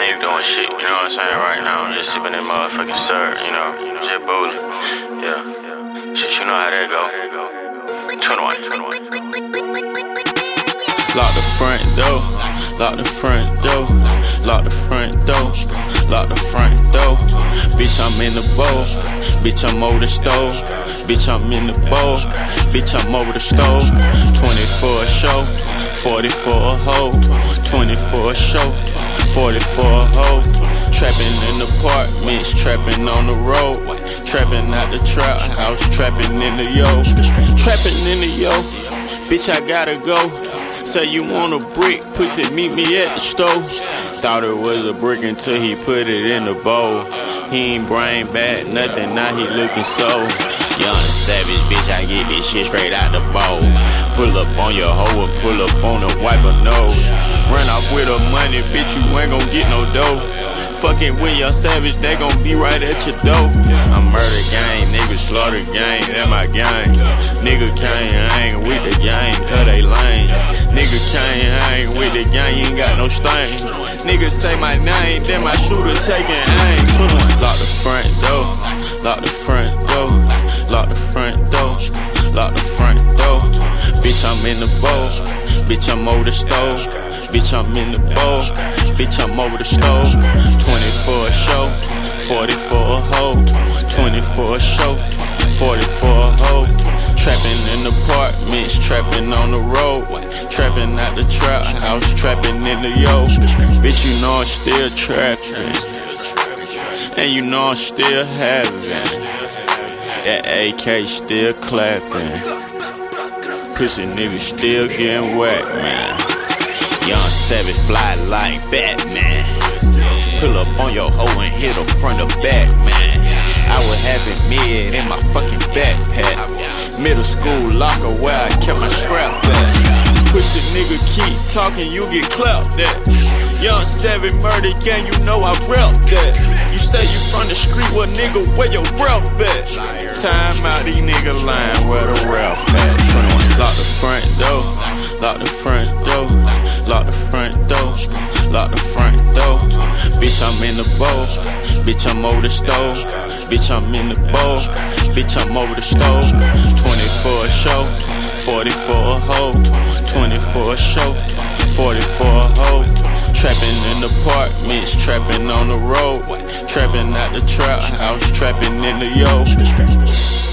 ain't doing shit, you know what I'm saying? Right now, I'm just sipping that motherfucking syrup, you know? Just booling. Yeah. Shit, you know how that go. 21. Lock the front door, lock the front door, lock the front door, lock the front door. Bitch, I'm in the bowl, bitch, I'm over the stove. Bitch, I'm in the bowl, bitch, I'm over the stove. 20 for a show, 40 for a hoe. 20 for a show, 40 for a hoe. Trapping in apartments, trapping on the road. Trapping out the trap house, trapping in the yo. Trapping in the yo, bitch, I gotta go. Say you want a brick, pussy, meet me at the stove. Thought it was a brick until he put it in the bowl. He ain't brain bad, nothing, now he looking so young savage, bitch, I get this shit straight out the bowl. Pull up on your hoe and pull up on the wiper nose. Run off with her money, bitch, you ain't gon' get no dough. Fucking with your savage, they gon' be right at your door. I'm murder gang, nigga slaughter gang, that my gang. Nigga can't hang with the gang, cause they lame. Nigga can't hang with the gang, you ain't got no stains. Nigga say my name, then my shooter taking aim. Lock the front door, lock the front door, lock the front door, lock the front door. Bitch, I'm in the bowl, bitch, I'm over the stove. Bitch, I'm in the bowl, bitch, I'm over the stove. 20 for a show, 40 for a hoe. 20 for a show, 40 for a hoe. Trapping in apartments, trapping on the road. Trapping out the trap house, trapping in the yo. Bitch, you know I'm still trapping, and you know I'm still having that AK still clapping. Pussy niggas still getting whacked, man. Young savage fly like Batman. Pull up on your hoe and hit her front or back, man. I was having mid in my fucking backpack. Middle school locker where I kept my scrap at. Pussy nigga keep talking, you get clapped at. Young savage murder gang, you know I rep that. You say you from the street, well nigga, where your rep at? Time out, these nigga lying, where the rep at? Lock the front door, lock the front door, lock the front door, lock the front door. Bitch, I'm in the bowl, bitch, I'm over the stove. Bitch, I'm in the bowl, bitch, I'm over the stove. 20 for a show, 40 for a hoe. 20 for a show, 40 for a hoe. Trapping in apartments, trapping on the road. Trapping out the trap house, trapping in the yo.